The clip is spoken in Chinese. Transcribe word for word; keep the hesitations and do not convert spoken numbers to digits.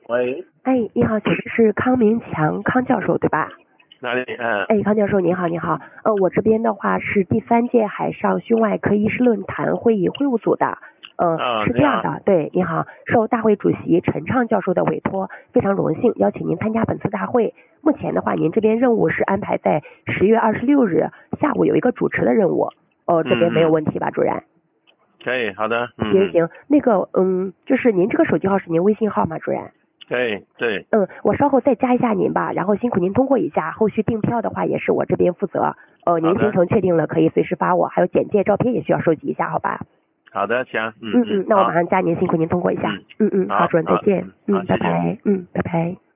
喂， 哎，你好，请问是康明强康教授对吧？ 哪里？嗯。 哎，康教授你好，你好。呃，我这边的话是第三届海上胸外科医师论坛会议会务组的。呃， 哦是这样的，对，你好，受大会主席陈畅教授的委托，非常荣幸邀请您参加本次大会。目前的话，您这边任务是安排在十月二十六日下午有一个主持的任务。呃，这边没有问题吧，主任？ 可以，好的。嗯。 行行，那个，嗯，就是您这个手机号是您微信号吗，主任？ 对对。 嗯，我稍后再加一下您吧，然后辛苦您通过一下，后续订票的话也是我这边负责。呃，您行程确定了可以随时发我，还有简介照片也需要收集一下，好吧？ 好的，行。 嗯嗯，那我马上加您，辛苦您通过一下。嗯嗯，好，主任再见。嗯，拜拜。嗯，拜拜。